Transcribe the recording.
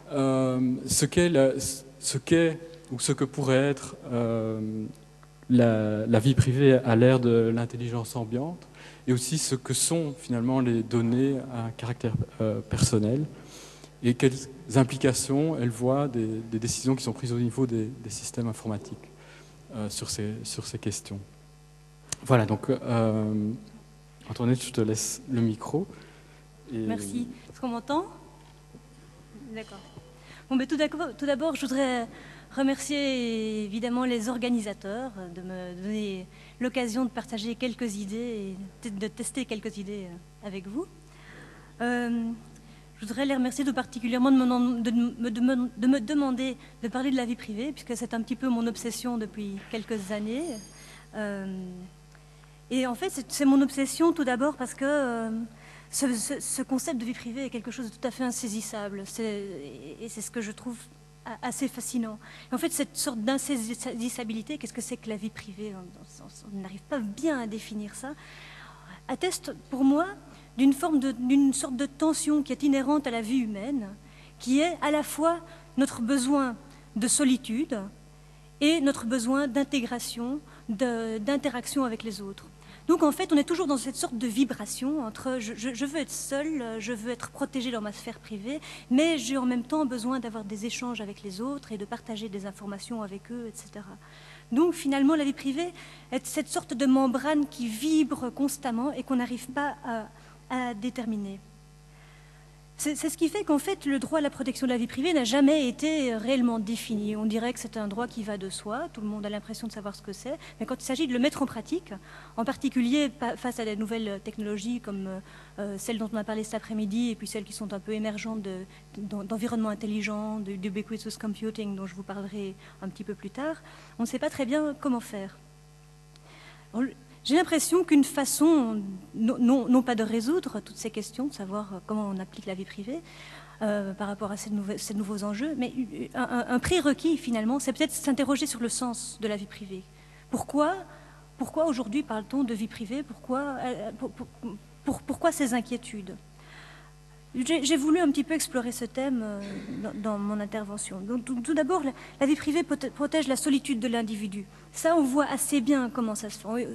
ce qu'est ou ce que pourrait être la vie privée à l'ère de l'intelligence ambiante, et aussi ce que sont finalement les données à caractère personnel, et quelles implications elle voit des décisions qui sont prises au niveau des systèmes informatiques sur ces questions. Voilà, donc Antoinette, je te laisse le micro. Merci. Est-ce qu'on m'entend? D'accord. Bon, mais tout d'abord, je voudrais remercier évidemment les organisateurs de me donner l'occasion de partager quelques idées et de tester quelques idées avec vous. Je voudrais les remercier tout particulièrement de me demander de parler de la vie privée, puisque c'est un petit peu mon obsession depuis quelques années. Et en fait, c'est mon obsession tout d'abord parce que ce concept de vie privée est quelque chose de tout à fait insaisissable. Et c'est ce que je trouve assez fascinant. Et en fait, cette sorte d'insaisissabilité, qu'est-ce que c'est que la vie privée? On n'arrive pas bien à définir ça. Atteste pour moi d'une sorte de tension qui est inhérente à la vie humaine, qui est à la fois notre besoin de solitude et notre besoin d'intégration, d'interaction avec les autres. Donc en fait, on est toujours dans cette sorte de vibration entre je veux être seul, je veux être protégé dans ma sphère privée, mais j'ai en même temps besoin d'avoir des échanges avec les autres et de partager des informations avec eux, etc. Donc finalement, la vie privée est cette sorte de membrane qui vibre constamment et qu'on n'arrive pas à déterminer. C'est ce qui fait qu'en fait, le droit à la protection de la vie privée n'a jamais été réellement défini. On dirait que c'est un droit qui va de soi, tout le monde a l'impression de savoir ce que c'est, mais quand il s'agit de le mettre en pratique, en particulier face à des nouvelles technologies comme celles dont on a parlé cet après-midi, et puis celles qui sont un peu émergentes d'environnement intelligent, d'ubiquitous computing, dont je vous parlerai un petit peu plus tard, on ne sait pas très bien comment faire. J'ai l'impression qu'une façon, non pas de résoudre toutes ces questions, de savoir comment on applique la vie privée par rapport à ces nouveaux enjeux, mais un prérequis finalement, c'est peut-être s'interroger sur le sens de la vie privée. Pourquoi aujourd'hui parle-t-on de vie privée? Pourquoi ces inquiétudes? J'ai voulu un petit peu explorer ce thème dans mon intervention. Donc, tout d'abord, la vie privée protège la solitude de l'individu. Ça, on voit assez bien comment ça se fait.